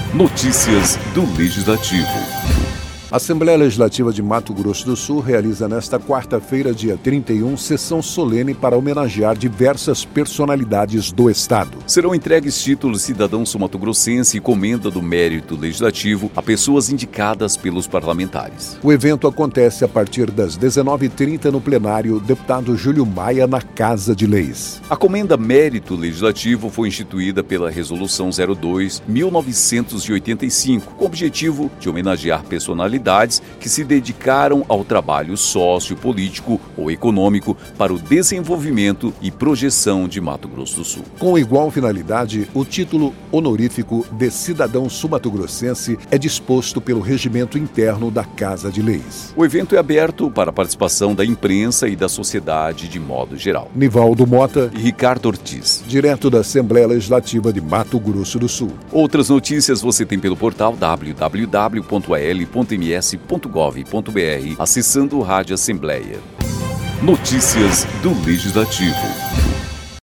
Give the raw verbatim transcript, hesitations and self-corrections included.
Notícias do Legislativo. A Assembleia Legislativa de Mato Grosso do Sul realiza nesta quarta-feira, dia trinta e um, sessão solene para homenagear diversas personalidades do Estado. Serão entregues títulos cidadão sul-mato-grossense e comenda do mérito legislativo a pessoas indicadas pelos parlamentares. O evento acontece a partir das dezenove e trinta no plenário Deputado Júlio Maia, na Casa de Leis. A comenda mérito legislativo foi instituída pela Resolução zero dois barra mil novecentos e oitenta e cinco, com o objetivo de homenagear personalidades que se dedicaram ao trabalho sociopolítico ou econômico para o desenvolvimento e projeção de Mato Grosso do Sul. Com igual finalidade, o título honorífico de cidadão sul-mato-grossense é disposto pelo regimento interno da Casa de Leis. O evento é aberto para a participação da imprensa e da sociedade de modo geral. Nivaldo Mota e Ricardo Ortiz, direto da Assembleia Legislativa de Mato Grosso do Sul. Outras notícias você tem pelo portal w w w ponto a l ponto m s ponto gov ponto b r, acessando o Rádio Assembleia. Notícias do Legislativo.